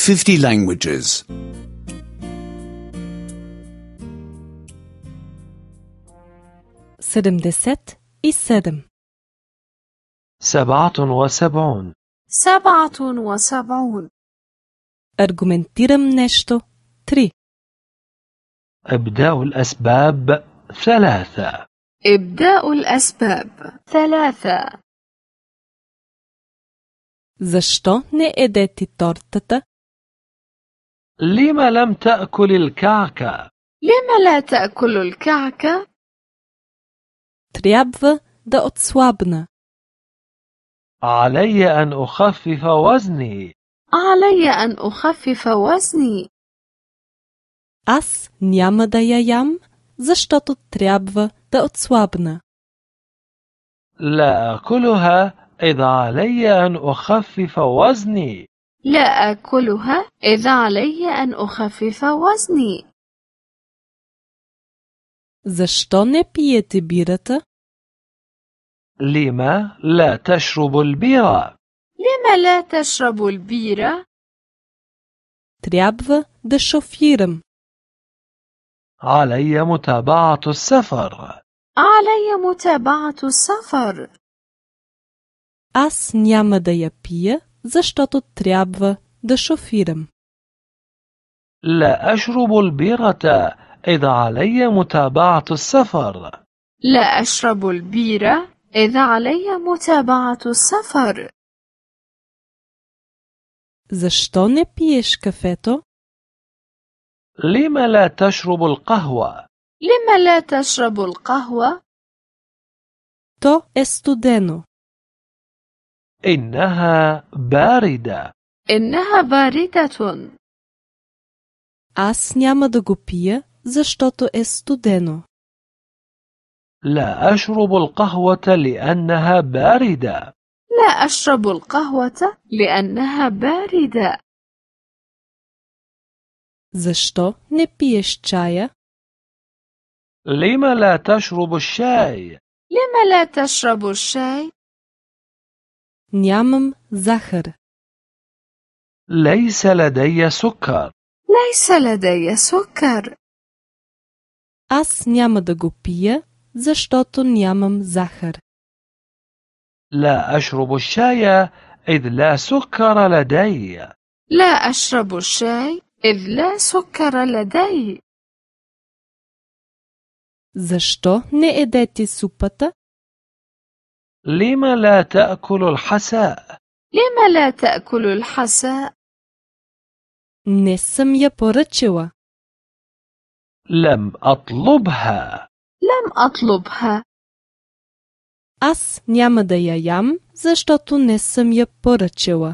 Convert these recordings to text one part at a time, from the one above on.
50 languages. 77 77 77 Аргументирам нещо 3 إبداء الأسباب 3 إبداء الأسباب 3 Защо не еде ти тортата? لم لم تأكل الكعكة؟ لم لا تأكل الكعكة؟ Трябва да отслабна. علي أن أخفف وزني. علي أن أخفف وزني. Аз няма да я ям, защото трябва да отслабна. لا أكلها إذا علي أن أخفف وزني. لا أكلها إذا علي أن أخفف وزني. Защо не пиете бирата? لم لا تشرب البيرة؟ لم لا تشرب البيرة؟ Трябва да шофирам. علي متابعة السفر. علي متابعة السفر. Аз няма да я пия, защото трябва да шофирам. لا أشرب البيرة إذا علي متابعة السفر. لا أشرب البيرة إذا علي متابعة السفر. Защо не пиеш кафето? لم لا تشرب القهوة؟ لم لا تشرب القهوة؟ То е студено. إنها باردة. إنها باردة. Аз няма да го пия, защото е студено. لا أشرب القهوة لأنها باردة. لا أشرب القهوة لأنها باردة. Защо не пиеш чая? لم لا تشرب الشاي؟ لم لا تشرب الشاي؟ Нямам захар. ليس لدي سكر. ليس لدي سكر. Аз няма да го пия, защото нямам захар. لا أشرب الشاي إذ لا سكر لدي. لا أشرب الشاي إذ لا سكر لدي. Защо не еде ти супата? لم لا تأكل الحساء؟ لم لا تأكل الحساء؟ Не съм я поръчала. لم أطلبها. لم أطلبها. Аз няма да я ям, защото не съм я поръчала.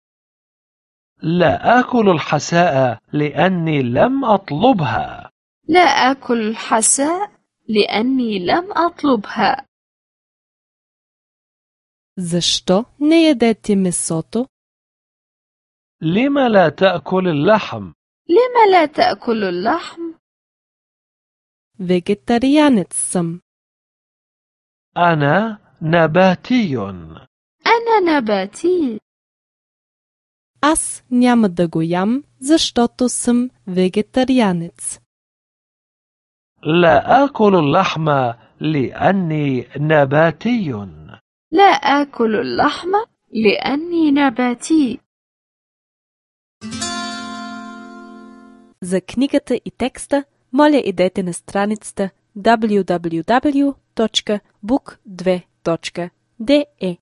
لا آكل الحساء لأني لم أطلبها. لا آكل الحساء لأني لم أطلبها. Защо не ядете месото? لم لا تأكل اللحم؟ لم لا تأكل اللحم؟ Вегетарианец съм. أنا نباتي. أنا نباتي. Аз няма да го ям, защото съм вегетарианец. لا آكل اللحم لأني نباتي. لا آكل اللحم لأني نباتي. За книгата и текста, моля идете на страницата www.book2.de.